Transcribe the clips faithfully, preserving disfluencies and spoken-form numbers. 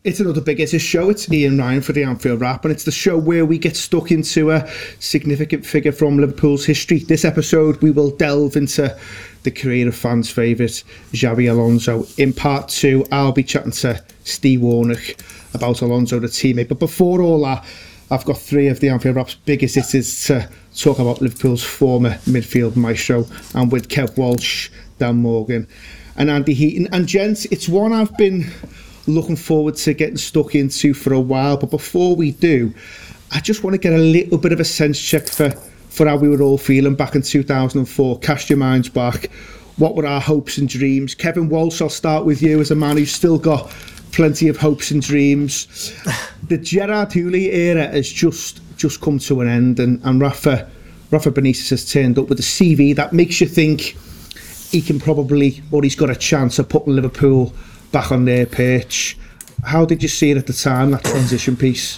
It's another Big Hitters show. It's Ian Ryan for the Anfield Wrap, and it's the show where we get stuck into a significant figure from Liverpool's history. This episode, we will delve into the career of fans' favourite, Xabi Alonso. In part two, I'll be chatting to Steve Warnock about Alonso, the teammate. But before all that, I've got three of the Anfield Wrap's biggest hitters to talk about Liverpool's former midfield maestro, and with Kev Walsh, Dan Morgan and Andy Heaton. And gents, it's one I've been looking forward to getting stuck into for a while, but before we do, I just want to get a little bit of a sense check for, for how we were all feeling back in two thousand four. Cast your minds back. What were our hopes and dreams? Kevin Walsh, I'll start with you as a man who's still got plenty of hopes and dreams. The Gerard Houllier era has just just come to an end, and, and Rafa Rafa Benitez has turned up with a C V that makes you think he can probably, or he's got a chance of putting Liverpool back on their pitch. How did you see it at the time, that transition piece?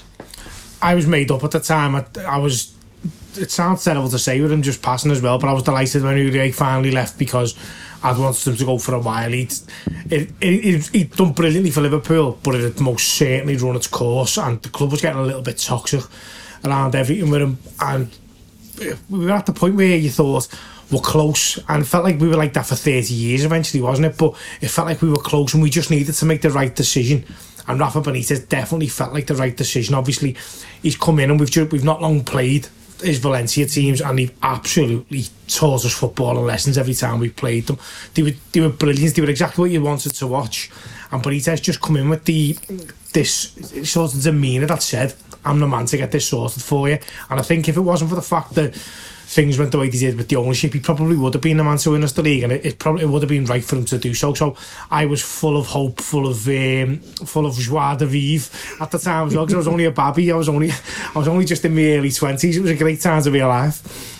I was made up at the time. I, I was, it sounds terrible to say with him just passing as well, but I was delighted when Houllier finally left, because I'd wanted him to go for a while. He'd, it, it, he'd done brilliantly for Liverpool, but it had most certainly run its course, and the club was getting a little bit toxic around everything with him, and we were at the point where you thought we're close, and it felt like we were like that for thirty years eventually, wasn't it? But it felt like we were close, and we just needed to make the right decision, and Rafa Benitez definitely felt like the right decision. Obviously he's come in, and we've just, we've not long played his Valencia teams, and they've absolutely taught us football and lessons every time we played them. They were, they were brilliant. They were exactly what you wanted to watch, and Benitez just come in with the this sort of demeanour that said, I'm the man to get this sorted for you. And I think if it wasn't for the fact that things went the way they did with the ownership, he probably would have been the man to win us the league, and it, it probably would have been right for him to do so. So I was full of hope, full of um, full of joie de vivre at the time as well, because I was only a babby. I was only I was only just in my early twenties. It was a great time to be alive.